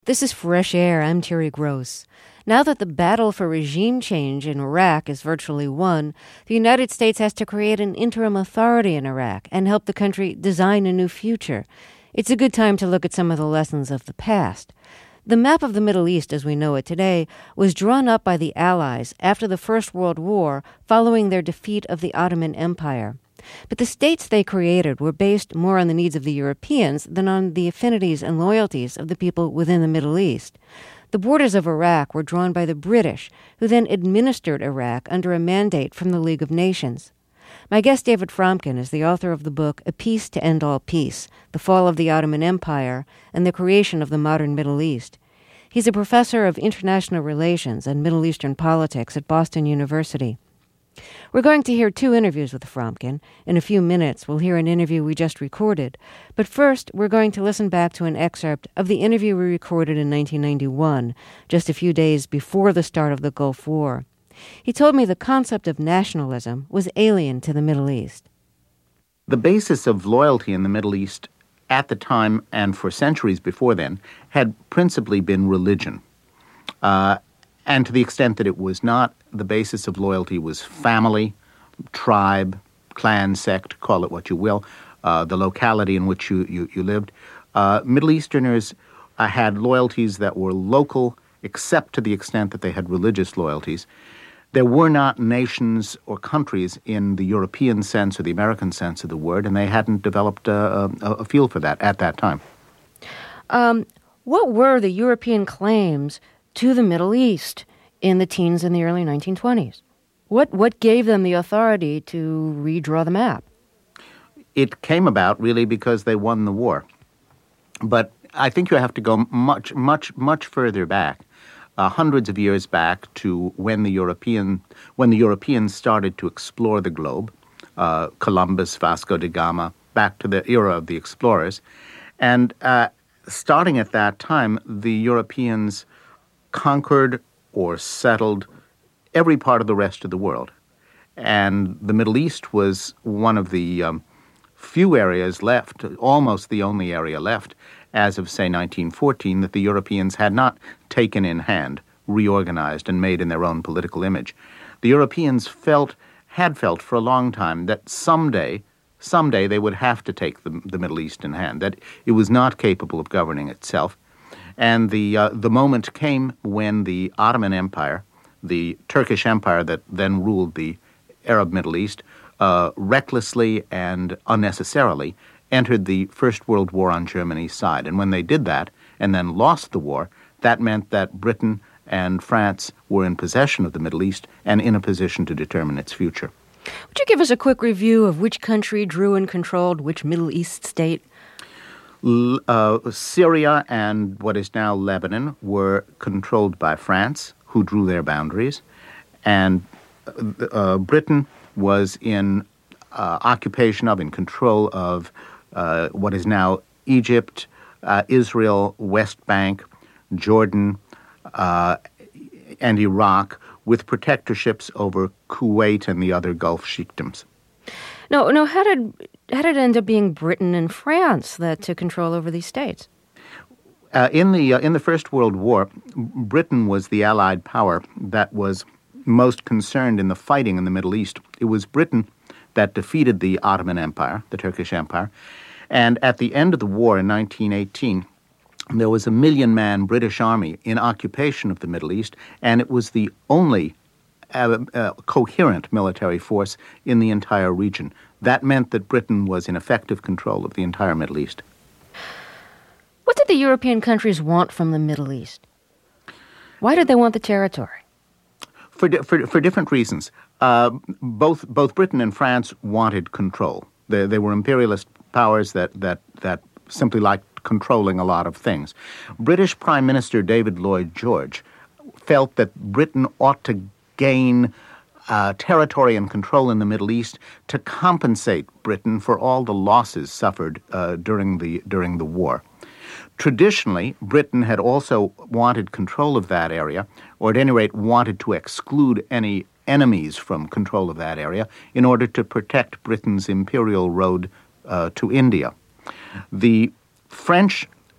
This is Fresh Air. I'm Terry Gross. Now that the battle for regime change in Iraq is virtually won, the United States has to create an interim authority in Iraq and help the country design a new future. It's a good time to look at some of the lessons of the past. The map of the Middle East as we know it today was drawn up by the Allies after the First World War following their defeat of the Ottoman Empire. But the states they created were based more on the needs of the Europeans than on the affinities and loyalties of the people within the Middle East. The borders of Iraq were drawn by the British, who then administered Iraq under a mandate from the League of Nations. My guest, David Fromkin, is the author of the book A Peace to End All Peace, The Fall of the Ottoman Empire and the Creation of the Modern Middle East. He's a professor of international relations and Middle Eastern politics at Boston University. We're going to hear two interviews with Fromkin. In a few minutes, we'll hear an interview we just recorded. But first, we're going to listen back to an excerpt of the interview we recorded in 1991, just a few days before the start of the Gulf War. He told me the concept of nationalism was alien to the Middle East. The basis of loyalty in the Middle East at the time and for centuries before then had principally been religion. And to the extent that it was not, the basis of loyalty was family, tribe, clan, sect, call it what you will, the locality in which you lived. Middle Easterners had loyalties that were local, except to the extent that they had religious loyalties. There were not nations or countries in the European sense or the American sense of the word, and they hadn't developed a feel for that at that time. What were the European claims to the Middle East in the teens and the early 1920s? What gave them the authority to redraw the map? It came about really because they won the war. But I think you have to go much further back, hundreds of years back to when the Europeans started to explore the globe, Columbus, Vasco da Gama, back to the era of the explorers. And starting at that time, the Europeans conquered or settled every part of the rest of the world. And the Middle East was one of the few areas left, almost the only area left, as of, say, 1914, that the Europeans had not taken in hand, reorganized, and made in their own political image. The Europeans had felt for a long time that someday they would have to take the Middle East in hand, that it was not capable of governing itself. And the moment came when the Ottoman Empire, the Turkish Empire that then ruled the Arab Middle East, recklessly and unnecessarily entered the First World War on Germany's side. And when they did that and then lost the war, that meant that Britain and France were in possession of the Middle East and in a position to determine its future. Would you give us a quick review of which country drew and controlled which Middle East state? Syria and what is now Lebanon were controlled by France, who drew their boundaries, and Britain was in control of what is now Egypt, Israel, West Bank, Jordan, and Iraq, with protectorships over Kuwait and the other Gulf sheikdoms. No. How did it end up being Britain and France that took control over these states? In the First World War, Britain was the Allied power that was most concerned in the fighting in the Middle East. It was Britain that defeated the Ottoman Empire, the Turkish Empire, and at the end of the war in 1918, there was a 1 million-man British army in occupation of the Middle East, and it was the only coherent military force in the entire region. That meant that Britain was in effective control of the entire Middle East. What did the European countries want from the Middle East? Why did they want the territory? For different reasons. Both Britain and France wanted control. They were imperialist powers that simply liked controlling a lot of things. British Prime Minister David Lloyd George felt that Britain ought to gain territory and control in the Middle East to compensate Britain for all the losses suffered during the war. Traditionally, Britain had also wanted control of that area, or at any rate wanted to exclude any enemies from control of that area in order to protect Britain's imperial road to India. The French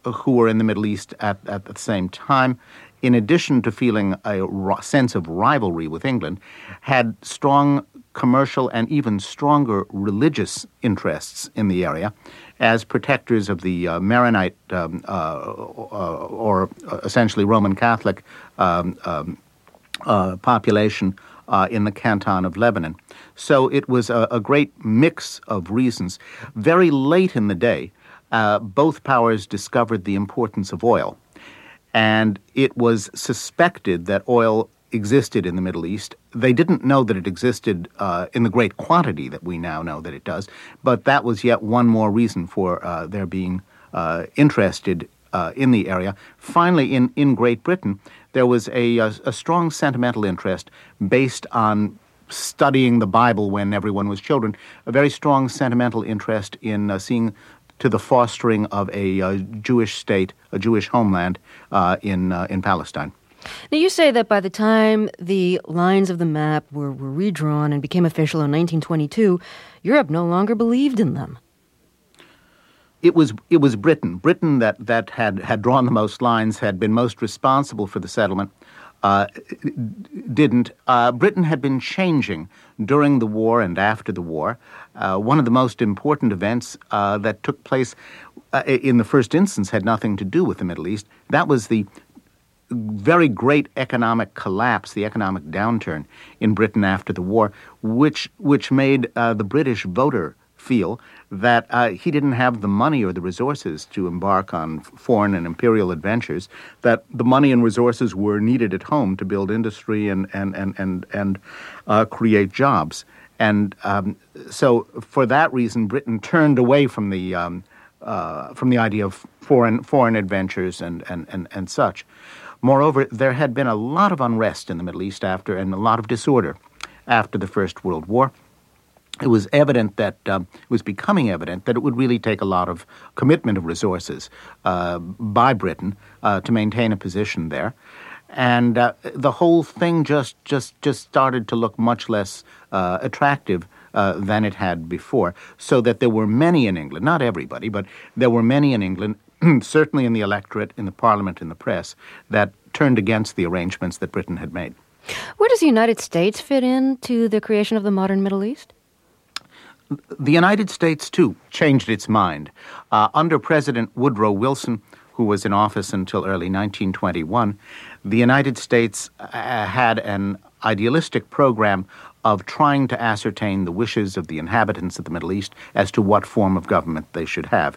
who were in the Middle East at the same time, in addition to feeling a sense of rivalry with England, had strong commercial and even stronger religious interests in the area as protectors of the Maronite or essentially Roman Catholic population in the Canton of Lebanon. So it was a great mix of reasons. Very late in the day, both powers discovered the importance of oil, and it was suspected that oil existed in the Middle East. They didn't know that it existed in the great quantity that we now know that it does, but that was yet one more reason for their being interested in the area. Finally, in Great Britain, there was a strong sentimental interest based on studying the Bible when everyone was children, a very strong sentimental interest in seeing to the fostering of a Jewish state, a Jewish homeland in Palestine. Now, you say that by the time the lines of the map were redrawn and became official in 1922, Europe no longer believed in them. It was Britain. Britain that had drawn the most lines, had been most responsible for the settlement, didn't. Britain had been changing during the war and after the war. One of the most important events that took place in the first instance had nothing to do with the Middle East. That was the very great economic collapse, the economic downturn in Britain after the war, which made the British voter feel that he didn't have the money or the resources to embark on foreign and imperial adventures, that the money and resources were needed at home to build industry and create jobs. And so for that reason, Britain turned away from the idea of foreign adventures and such. Moreover, there had been a lot of unrest in the Middle East and a lot of disorder after the First World War. It was evident that it was becoming evident that it would really take a lot of commitment of resources by Britain to maintain a position there, and the whole thing just started to look much less attractive than it had before. So that there were many in England, not everybody, but there were many in England, certainly in the electorate, in the Parliament, in the press, that turned against the arrangements that Britain had made. Where does the United States fit into the creation of the modern Middle East? The United States, too, changed its mind. Under President Woodrow Wilson, who was in office until early 1921, the United States had an idealistic program of trying to ascertain the wishes of the inhabitants of the Middle East as to what form of government they should have.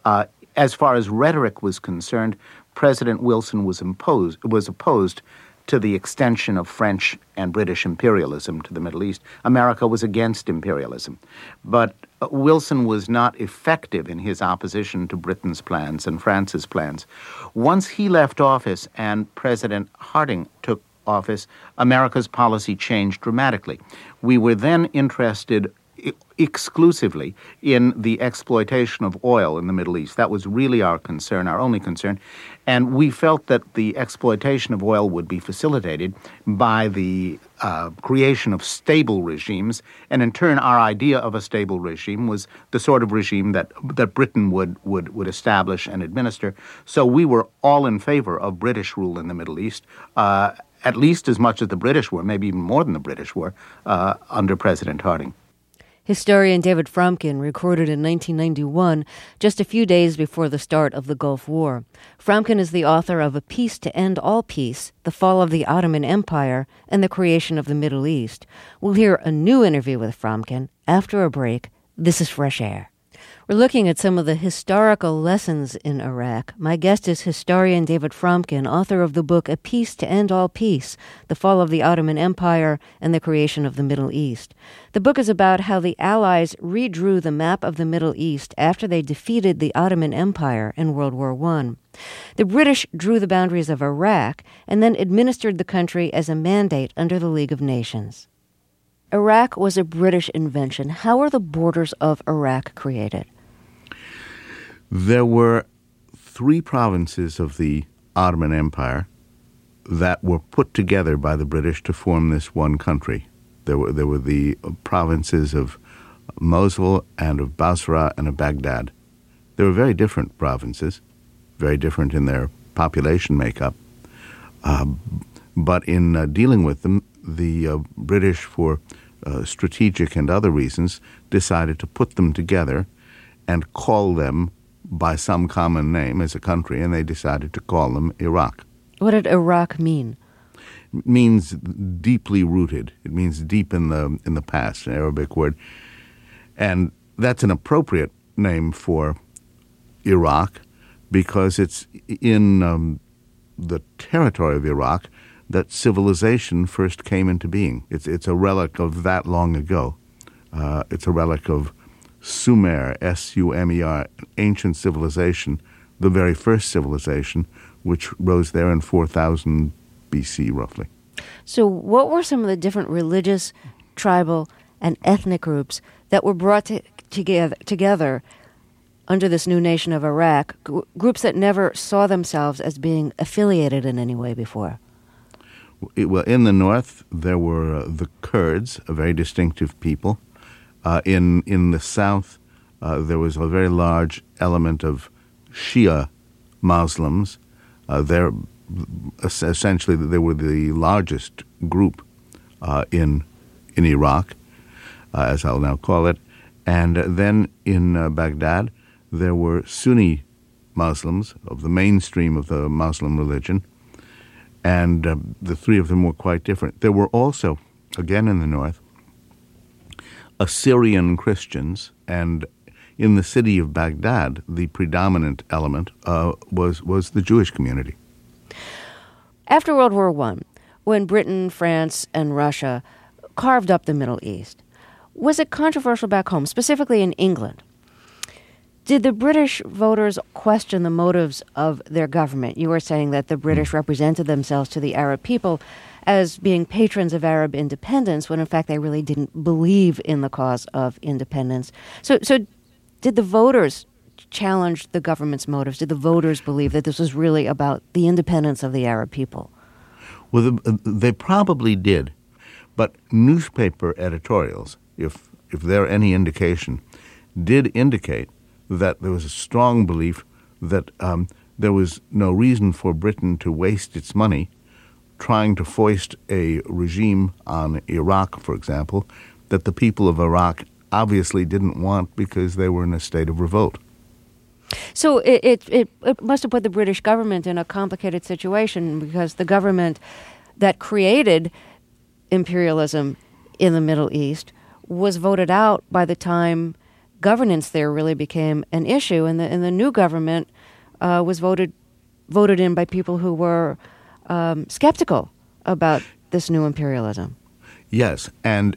As far as rhetoric was concerned, President Wilson was opposed to the extension of French and British imperialism to the Middle East. America was against imperialism. But Wilson was not effective in his opposition to Britain's plans and France's plans. Once he left office and President Harding took office, America's policy changed dramatically. We were then interested exclusively in the exploitation of oil in the Middle East. That was really our concern, our only concern. And we felt that the exploitation of oil would be facilitated by the creation of stable regimes. And in turn, our idea of a stable regime was the sort of regime that Britain would establish and administer. So we were all in favor of British rule in the Middle East, at least as much as the British were, maybe even more than the British were, under President Harding. Historian David Fromkin recorded in 1991, just a few days before the start of the Gulf War. Fromkin is the author of A Peace to End All Peace, The Fall of the Ottoman Empire, and the Creation of the Middle East. We'll hear a new interview with Fromkin after a break. This is Fresh Air. We're looking at some of the historical lessons in Iraq. My guest is historian David Fromkin, author of the book A Peace to End All Peace, The Fall of the Ottoman Empire and the Creation of the Middle East. The book is about how the Allies redrew the map of the Middle East after they defeated the Ottoman Empire in World War I. The British drew the boundaries of Iraq and then administered the country as a mandate under the League of Nations. Iraq was a British invention. How were the borders of Iraq created? There were 3 provinces of the Ottoman Empire that were put together by the British to form this one country. There were the provinces of Mosul and of Basra and of Baghdad. They were very different provinces, very different in their population makeup. But in dealing with them, the British, for strategic and other reasons, decided to put them together and call them by some common name as a country, and they decided to call them Iraq. What did Iraq mean? It means deeply rooted. It means deep in the past, an Arabic word. And that's an appropriate name for Iraq because it's in the territory of Iraq that civilization first came into being. It's a relic of that long ago. It's a relic of Sumer, S-U-M-E-R, ancient civilization, the very first civilization, which rose there in 4000 BC, roughly. So what were some of the different religious, tribal, and ethnic groups that were brought together under this new nation of Iraq, groups that never saw themselves as being affiliated in any way before? Well, in the north, there were the Kurds, a very distinctive people. In the south, there was a very large element of Shia Muslims. Essentially, they were the largest group in Iraq, as I'll now call it. And then in Baghdad, there were Sunni Muslims of the mainstream of the Muslim religion, and the three of them were quite different. There were also, again in the north, Assyrian Christians, and in the city of Baghdad, the predominant element was the Jewish community. After World War I, when Britain, France, and Russia carved up the Middle East, was it controversial back home, specifically in England? Did the British voters question the motives of their government? You were saying that the British represented themselves to the Arab people as being patrons of Arab independence, when in fact they really didn't believe in the cause of independence. So did the voters challenge the government's motives? Did the voters believe that this was really about the independence of the Arab people? Well, they probably did. But newspaper editorials, if they're any indication, did indicate that there was a strong belief that there was no reason for Britain to waste its money trying to foist a regime on Iraq, for example, that the people of Iraq obviously didn't want because they were in a state of revolt. So it must have put the British government in a complicated situation, because the government that created imperialism in the Middle East was voted out by the time governance there really became an issue, and the new government was voted in by people who were skeptical about this new imperialism. Yes, and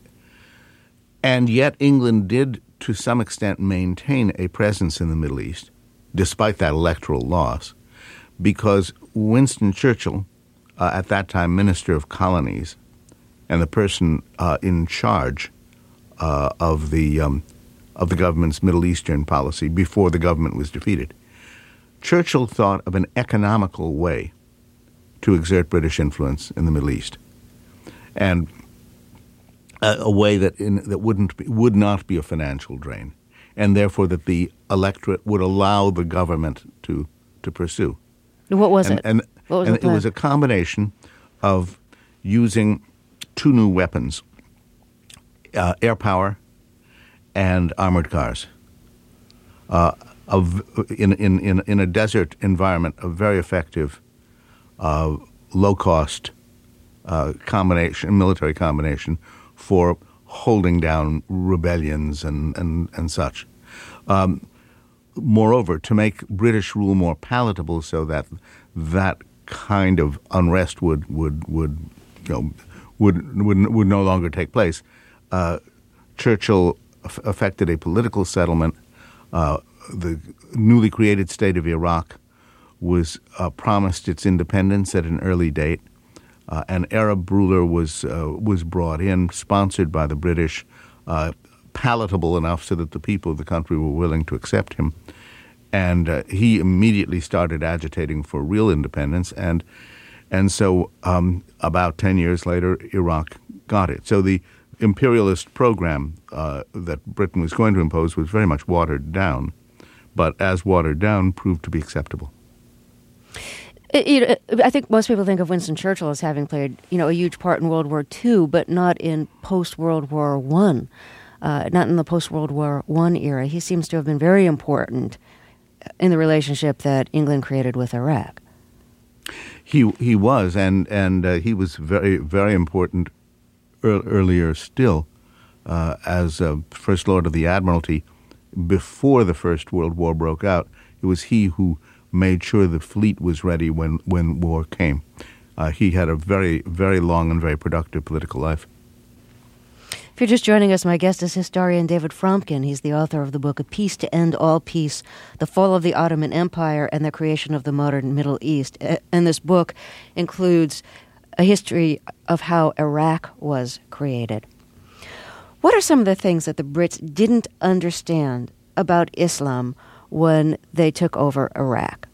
yet England did, to some extent, maintain a presence in the Middle East, despite that electoral loss, because Winston Churchill, at that time Minister of Colonies, and the person in charge of the government's Middle Eastern policy before the government was defeated, Churchill thought of an economical way to exert British influence in the Middle East, and a way that would not be a financial drain, and therefore that the electorate would allow the government to pursue. What was it? And it was a combination of using two new weapons, air power and armored cars. In a desert environment, a very effective, low-cost military combination for holding down rebellions and such. Moreover, to make British rule more palatable, so that kind of unrest would no longer take place, Churchill effected a political settlement. The newly created state of Iraq was promised its independence at an early date. An Arab ruler was brought in, sponsored by the British, palatable enough so that the people of the country were willing to accept him. And he immediately started agitating for real independence. And so about 10 years later, Iraq got it. So the imperialist program that Britain was going to impose was very much watered down, but as watered down, proved to be acceptable. I think most people think of Winston Churchill as having played, a huge part in World War II, but not in post-World War I, not in the post-World War I era. He seems to have been very important in the relationship that England created with Iraq. He was, and he was very, very important earlier still as First Lord of the Admiralty. Before the First World War broke out, it was he who made sure the fleet was ready when war came. He had a very, very long and very productive political life. If you're just joining us, my guest is historian David Fromkin. He's the author of the book A Peace to End All Peace, The Fall of the Ottoman Empire and the Creation of the Modern Middle East. And this book includes a history of how Iraq was created. What are some of the things that the Brits didn't understand about Islam when they took over Iraq?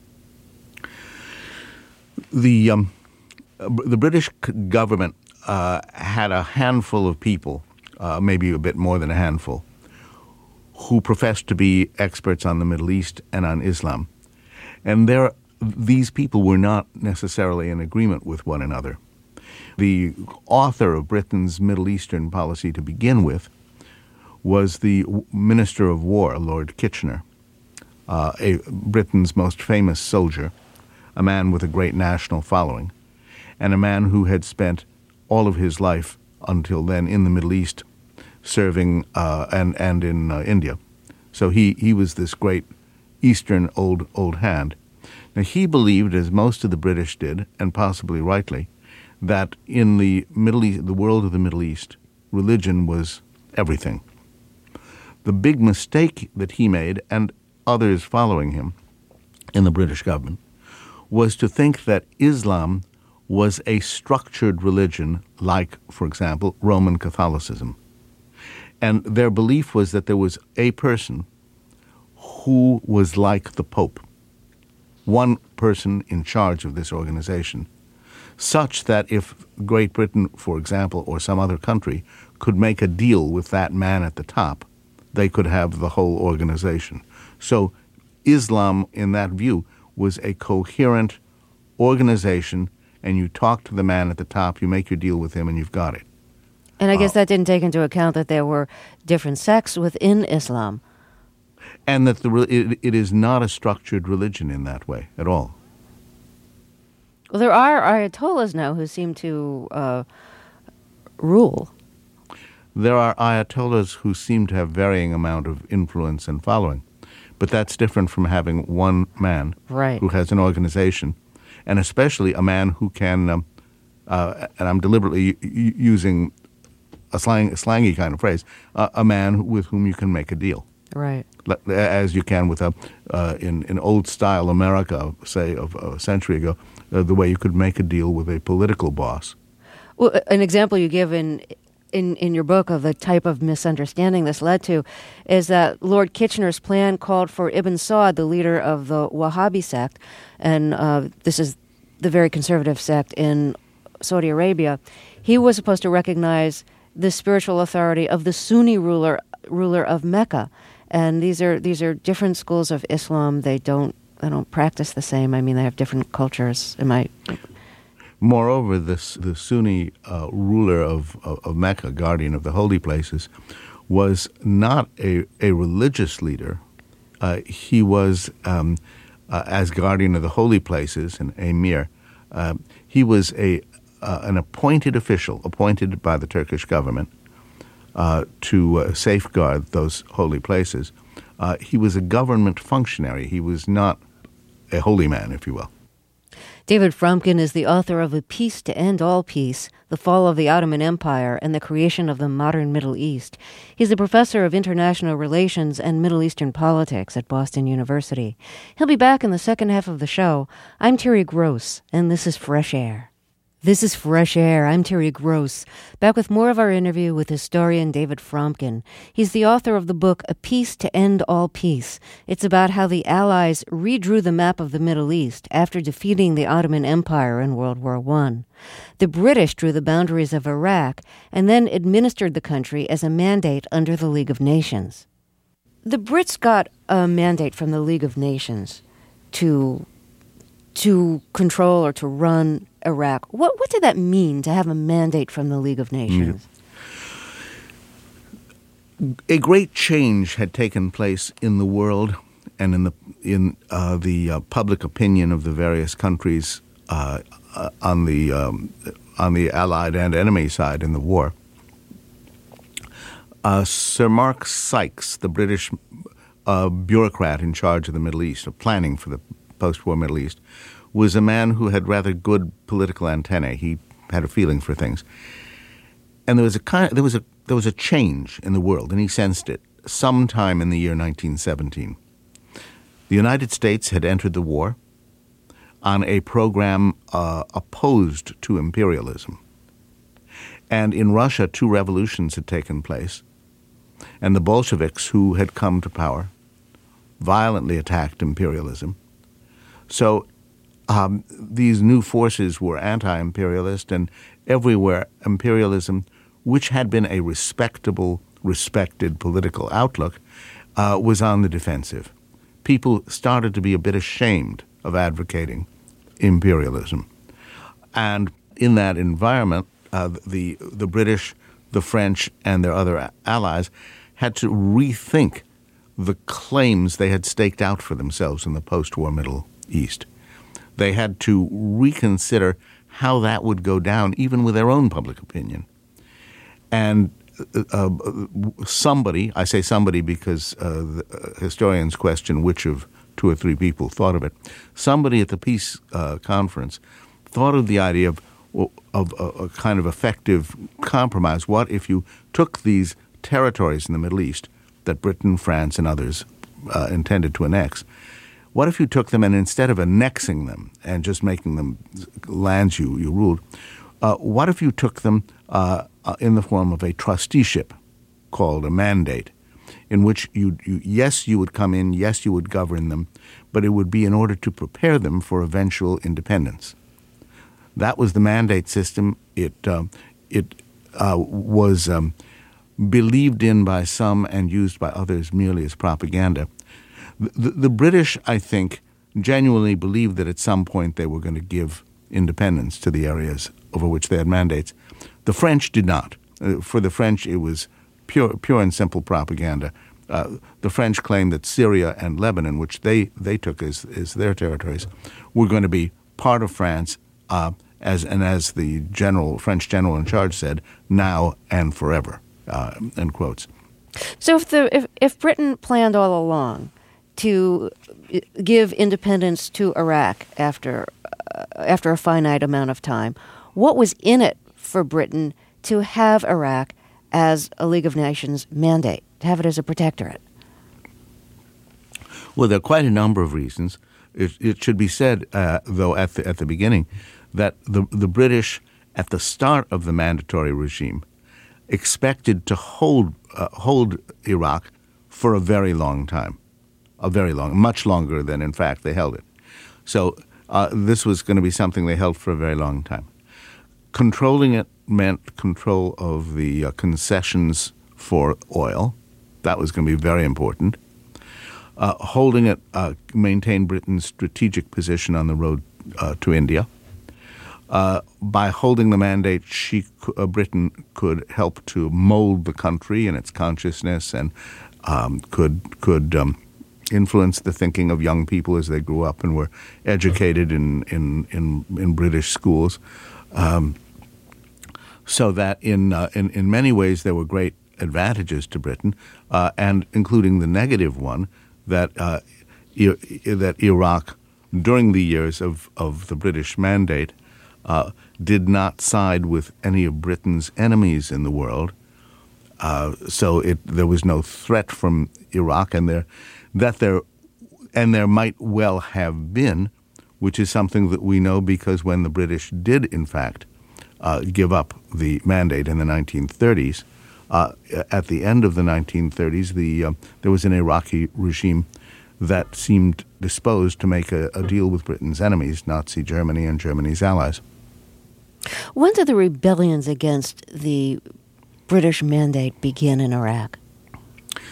The British government had a handful of people, maybe a bit more than a handful, who professed to be experts on the Middle East and on Islam. And these people were not necessarily in agreement with one another. The author of Britain's Middle Eastern policy to begin with was the Minister of War, Lord Kitchener, Britain's most famous soldier, a man with a great national following, and a man who had spent all of his life until then in the Middle East, serving and in India. So he was this great Eastern old hand. Now he believed, as most of the British did, and possibly rightly, that in the Middle East, the world of the Middle East, religion was everything. The big mistake that he made, and others following him in the British government, was to think that Islam was a structured religion like, for example, Roman Catholicism. And their belief was that there was a person who was like the Pope, one person in charge of this organization, such that if Great Britain, for example, or some other country could make a deal with that man at the top, they could have the whole organization. So Islam, in that view, was a coherent organization, and you talk to the man at the top, you make your deal with him, and you've got it. And I guess that didn't take into account that there were different sects within Islam. And that it is not a structured religion in that way at all. Well, there are Ayatollahs now who seem to rule. There are Ayatollahs who seem to have varying amount of influence and following. But that's different from having one man who has an organization, and especially a man who can, and I'm deliberately using a slangy kind of phrase, a man with whom you can make a deal. Right. As you can with in old-style America, say, of a century ago, the way you could make a deal with a political boss. Well, an example you give in your book of the type of misunderstanding this led to is that Lord Kitchener's plan called for Ibn Saud, the leader of the Wahhabi sect, and this is the very conservative sect in Saudi Arabia. He was supposed to recognize the spiritual authority of the Sunni ruler of Mecca. And these are different schools of Islam. They don't practice the same. I mean, they have different cultures. Moreover, the Sunni ruler of Mecca, guardian of the holy places, was not a religious leader. He was, as guardian of the holy places, an emir, he was an appointed official, appointed by the Turkish government, to safeguard those holy places. He was a government functionary. He was not a holy man, if you will. David Fromkin is the author of A Peace to End All Peace, The Fall of the Ottoman Empire and the Creation of the Modern Middle East. He's a professor of international relations and Middle Eastern politics at Boston University. He'll be back in the second half of the show. I'm Terry Gross, and this is Fresh Air. This is Fresh Air. I'm Terry Gross, back with more of our interview with historian David Fromkin. He's the author of the book A Peace to End All Peace. It's about how the Allies redrew the map of the Middle East after defeating the Ottoman Empire in World War I. The British drew the boundaries of Iraq and then administered the country as a mandate under the League of Nations. The Brits got a mandate from the League of Nations to to control or to run Iraq. What did that mean to have a mandate from the League of Nations? A great change had taken place in the world and in the public opinion of the various countries on the Allied and enemy side in the war. Sir Mark Sykes, the British bureaucrat in charge of the Middle East, of planning for the post-war Middle East, was a man who had rather good political antennae. He had a feeling for things, and there was a change in the world, and he sensed it sometime in the year 1917. The United States had entered the war on a program opposed to imperialism, and in Russia 2 revolutions had taken place, and the Bolsheviks, who had come to power, violently attacked imperialism. So these new forces were anti-imperialist, and everywhere imperialism, which had been a respectable, respected political outlook, was on the defensive. People started to be a bit ashamed of advocating imperialism. And in that environment, the British, the French, and their other allies had to rethink the claims they had staked out for themselves in the post-war Middle East. They had to reconsider how that would go down, even with their own public opinion. And somebody, I say somebody because the historians question which of 2 or 3 people thought of it, somebody at the peace conference thought of the idea of a kind of effective compromise. What if you took these territories in the Middle East that Britain, France, and others intended to annex, what if you took them and instead of annexing them and just making them lands you ruled, what if you took them in the form of a trusteeship called a mandate, in which you would come in, yes, you would govern them, but it would be in order to prepare them for eventual independence. That was the mandate system. It was believed in by some and used by others merely as propaganda. The British, I think, genuinely believed that at some point they were going to give independence to the areas over which they had mandates. The French did not. For the French, it was pure and simple propaganda. The French claimed that Syria and Lebanon, which they took as their territories, were going to be part of France, as the French general in charge said, now and forever, end quotes. So if Britain planned all along to give independence to Iraq after a finite amount of time, what was in it for Britain to have Iraq as a League of Nations mandate, to have it as a protectorate? Well, there are quite a number of reasons. It should be said, though, at the beginning, that the British, at the start of the mandatory regime, expected to hold Iraq for a very long time, much longer than, in fact, they held it. So this was going to be something they held for a very long time. Controlling it meant control of the concessions for oil. That was going to be very important. Holding it maintained Britain's strategic position on the road to India. By holding the mandate, Britain could help to mold the country and its consciousness, and could influence the thinking of young people as they grew up and were educated in British schools. So that in many ways there were great advantages to Britain, and including the negative one that Iraq, during the years of the British mandate, did not side with any of Britain's enemies in the world. So there was no threat from Iraq, and there might well have been, which is something that we know because when the British did, in fact, give up the mandate in the 1930s, at the end of the 1930s, there was an Iraqi regime that seemed disposed to make a deal with Britain's enemies, Nazi Germany and Germany's allies. When did the rebellions against the British mandate begin in Iraq?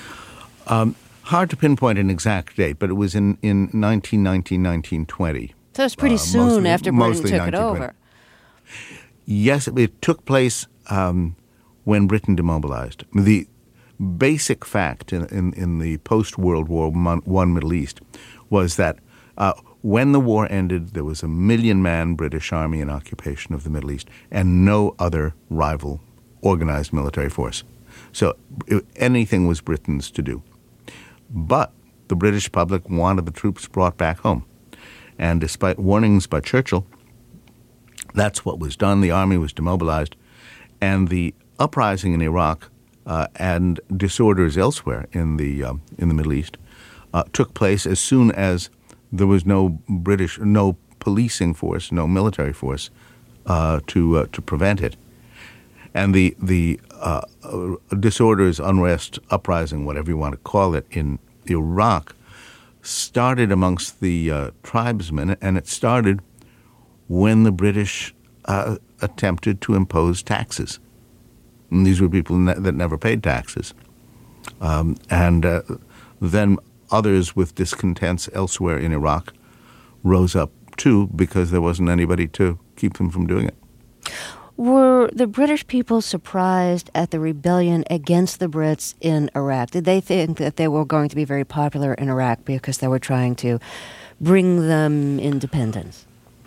Hard to pinpoint an exact date, but it was in 1919, 1920 So it's pretty soon after Britain mostly took it 1920. over. Yes, it took place when Britain demobilized. The basic fact in the post-World War I Middle East was that when the war ended, there was a 1 million-man British army in occupation of the Middle East and no other rival organized military force. So anything was Britain's to do. But the British public wanted the troops brought back home. And despite warnings by Churchill, that's what was done. The army was demobilized. And the uprising in Iraq and disorders elsewhere in the Middle East took place as soon as there was no policing force, no military force to prevent it. And the disorders, unrest, uprising, whatever you want to call it, in Iraq started amongst the tribesmen, and it started when the British attempted to impose taxes. And these were people that never paid taxes. And then others with discontents elsewhere in Iraq rose up too because there wasn't anybody to keep them from doing it. Were the British people surprised at the rebellion against the Brits in Iraq? Did they think that they were going to be very popular in Iraq because they were trying to bring them independence?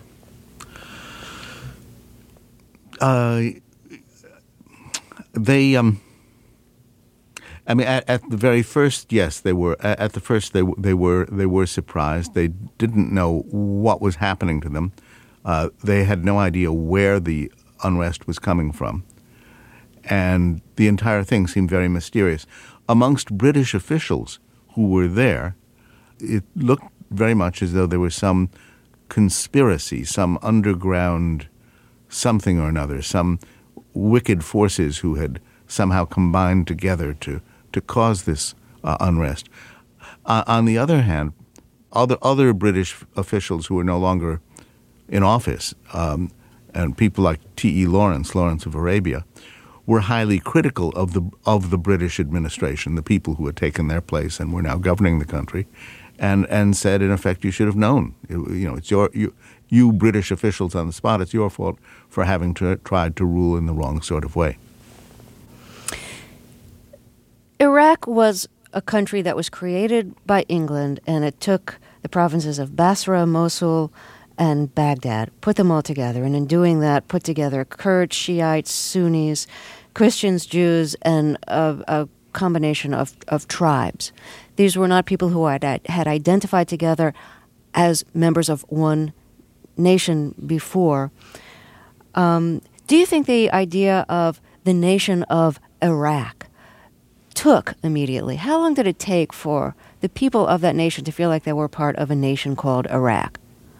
I mean, at the very first, yes, they were. At the first, they were surprised. They didn't know what was happening to them. They had no idea where the unrest was coming from, and the entire thing seemed very mysterious. Amongst British officials who were there, it looked very much as though there was some conspiracy, some underground something or another, some wicked forces who had somehow combined together to cause this unrest. On the other hand, other British officials who were no longer in office, and people like T.E. Lawrence of Arabia, were highly critical of the British administration, the people who had taken their place and were now governing the country, and said, in effect, you should have known. It's you British officials on the spot. It's your fault for having tried to rule in the wrong sort of way. Iraq was a country that was created by England, and it took the provinces of Basra, Mosul, and Baghdad, put them all together, and in doing that, put together Kurds, Shiites, Sunnis, Christians, Jews, and a combination of tribes. These were not people who had identified together as members of one nation before. Do you think the idea of the nation of Iraq took immediately? How long did it take for the people of that nation to feel like they were part of a nation called Iraq?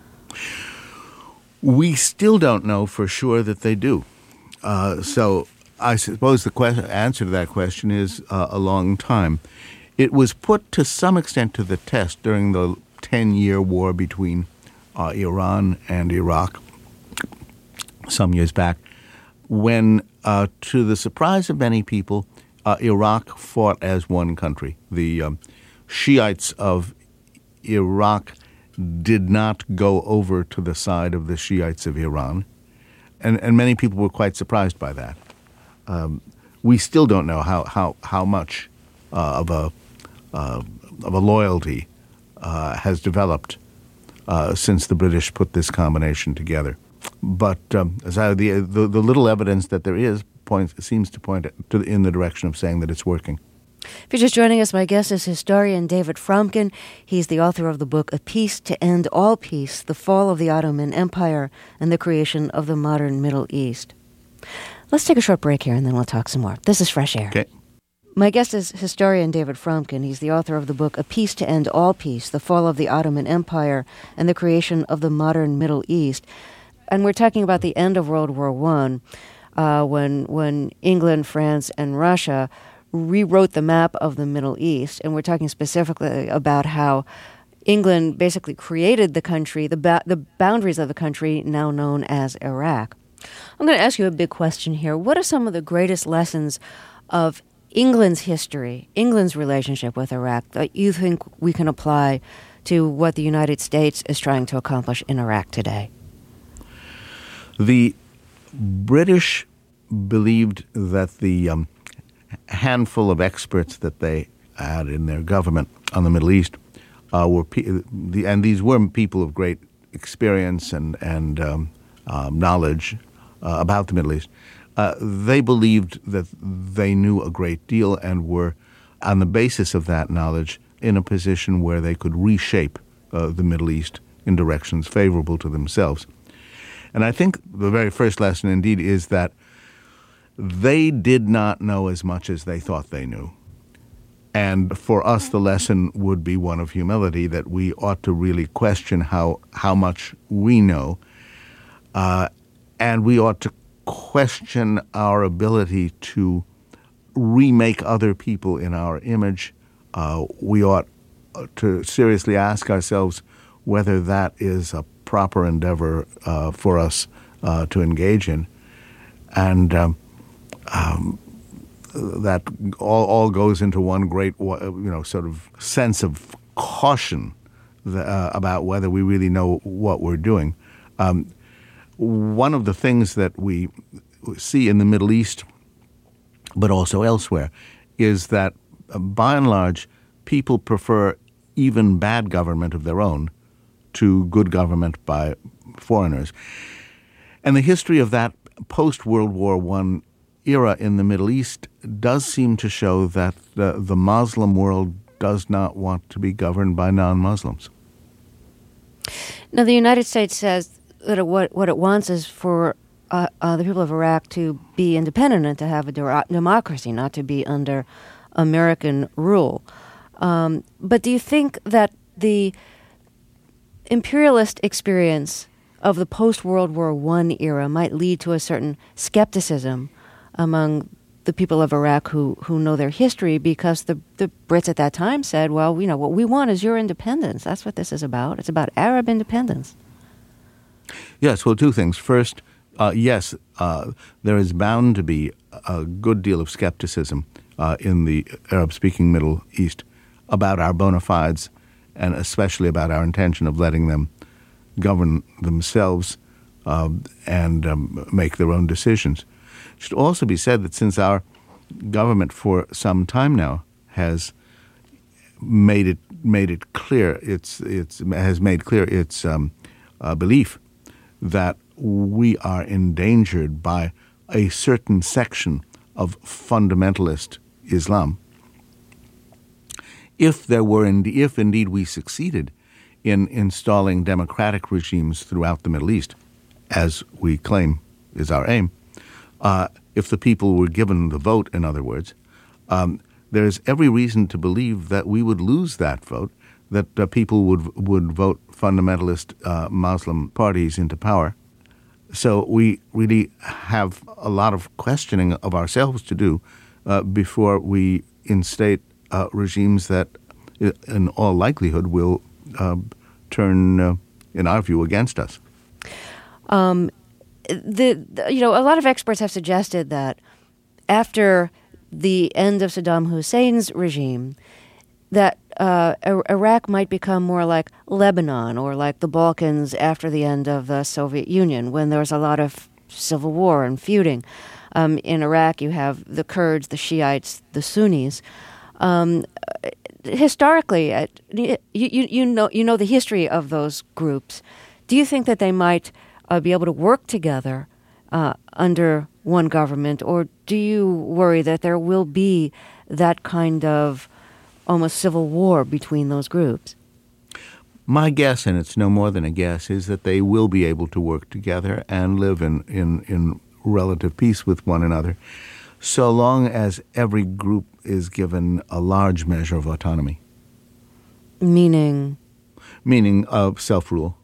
We still don't know for sure that they do. So I suppose the answer to that question is a long time. It was put to some extent to the test during the 10-year war between Iran and Iraq some years back, when, to the surprise of many people, Iraq fought as one country. The Shiites of Iraq did not go over to the side of the Shiites of Iran, and many people were quite surprised by that. We still don't know how much of a loyalty has developed since the British put this combination together. But the little evidence that there is seems to point in the direction of saying that it's working. If you're just joining us, my guest is historian David Fromkin. He's the author of the book A Peace to End All Peace, The Fall of the Ottoman Empire and the Creation of the Modern Middle East. Let's take a short break here and then we'll talk some more. This is Fresh Air. Okay. My guest is historian David Fromkin. He's the author of the book A Peace to End All Peace, The Fall of the Ottoman Empire and the Creation of the Modern Middle East. And we're talking about the end of World War I, when England, France, and Russia rewrote the map of the Middle East. And we're talking specifically about how England basically created the country, the boundaries of the country now known as Iraq. I'm going to ask you a big question here. What are some of the greatest lessons of England's history, England's relationship with Iraq, that you think we can apply to what the United States is trying to accomplish in Iraq today? The British believed that the handful of experts that they had in their government on the Middle East and these were people of great experience and knowledge about the Middle East. They believed that they knew a great deal and were, on the basis of that knowledge, in a position where they could reshape the Middle East in directions favorable to themselves. And I think the very first lesson, indeed, is that they did not know as much as they thought they knew. And for us, the lesson would be one of humility, that we ought to really question how much we know, and we ought to question our ability to remake other people in our image. We ought to seriously ask ourselves whether that is a proper endeavor for us to engage in. And that all goes into one great, sort of sense of caution about whether we really know what we're doing. One of the things that we see in the Middle East, but also elsewhere, is that by and large, people prefer even bad government of their own to good government by foreigners. And the history of that post-World War I era in the Middle East does seem to show that the Muslim world does not want to be governed by non-Muslims. Now, the United States says that what it wants is for the people of Iraq to be independent and to have a democracy, not to be under American rule. But do you think that the imperialist experience of the post-World War I era might lead to a certain skepticism among the people of Iraq who know their history, because the Brits at that time said, well, what we want is your independence. That's what this is about. It's about Arab independence. Yes, well, two things. First, yes, there is bound to be a good deal of skepticism in the Arab-speaking Middle East about our bona fides, and especially about our intention of letting them govern themselves and make their own decisions. It should also be said that since our government for some time now has made it clear its belief that we are endangered by a certain section of fundamentalist Islam. If indeed we succeeded in installing democratic regimes throughout the Middle East, as we claim is our aim, if the people were given the vote, in other words, there is every reason to believe that we would lose that vote, that people would vote fundamentalist Muslim parties into power. So we really have a lot of questioning of ourselves to do before we instate regimes that, in all likelihood, will turn, in our view, against us. A lot of experts have suggested that after the end of Saddam Hussein's regime, that Iraq might become more like Lebanon or like the Balkans after the end of the Soviet Union, when there was a lot of civil war and feuding. In Iraq, you have the Kurds, the Shiites, the Sunnis. Historically, you know the history of those groups. Do you think that they might be able to work together under one government, or do you worry that there will be that kind of almost civil war between those groups? My guess, and it's no more than a guess, is that they will be able to work together and live in relative peace with one another, so long as every group is given a large measure of autonomy. Meaning of self-rule.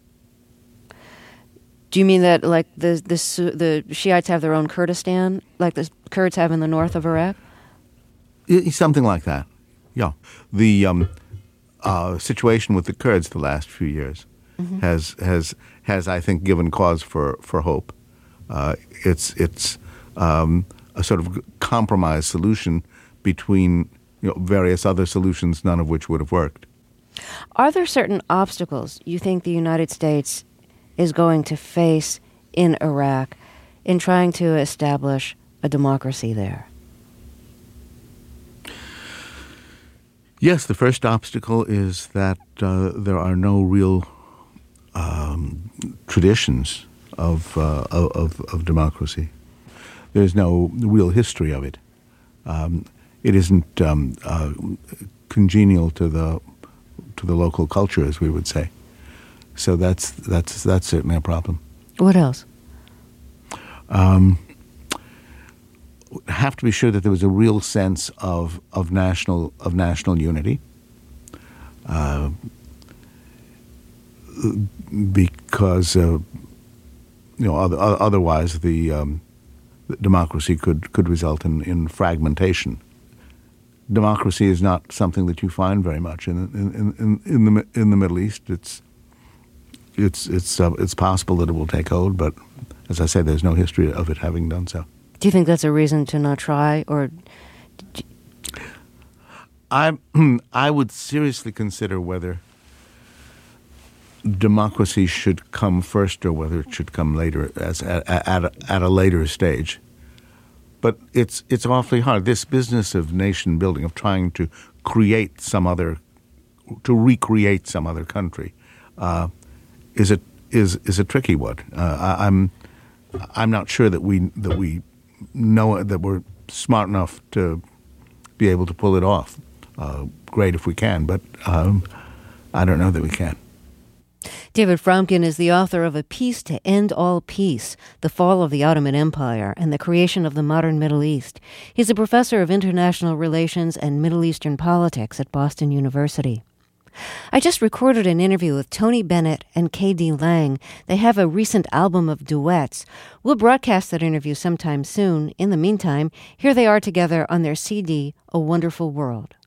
Do you mean that, like, the Shiites have their own Kurdistan, like the Kurds have in the north of Iraq? Something like that, yeah. The situation with the Kurds the last few years has I think, given cause for hope. It's a sort of compromise solution between various other solutions, none of which would have worked. Are there certain obstacles you think the United States is going to face in Iraq in trying to establish a democracy there? Yes, the first obstacle is that there are no real traditions of democracy. There's no real history of it. It isn't congenial to the local culture, as we would say. So that's certainly a problem. What else? Have to be sure that there was a real sense of national unity, because otherwise the democracy could result in fragmentation. Democracy is not something that you find very much in the Middle East. It's possible that it will take hold, but as I say, there's no history of it having done so. Do you think that's a reason to not try, or? I would seriously consider whether democracy should come first or whether it should come later, at a later stage. But it's awfully hard. This business of nation building, of trying to recreate some other country, is a tricky one. I'm not sure that we know that we're smart enough to be able to pull it off. Great if we can, but I don't know that we can. David Fromkin is the author of A Peace to End All Peace, The Fall of the Ottoman Empire and the Creation of the Modern Middle East. He's a professor of international relations and Middle Eastern politics at Boston University. I just recorded an interview with Tony Bennett and K.D. Lang. They have a recent album of duets. We'll broadcast that interview sometime soon. In the meantime, here they are together on their CD, A Wonderful World.